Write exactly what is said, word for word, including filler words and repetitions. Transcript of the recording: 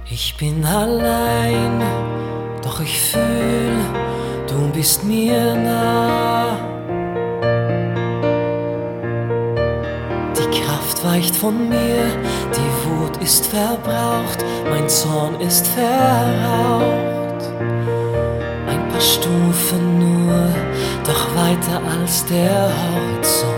Ich bin allein, doch ich fühl, du bist mir nah. Die Kraft weicht von mir, die Wut ist verbraucht, mein Zorn ist verraucht. Ein paar Stufen nur, doch weiter als der Horizont.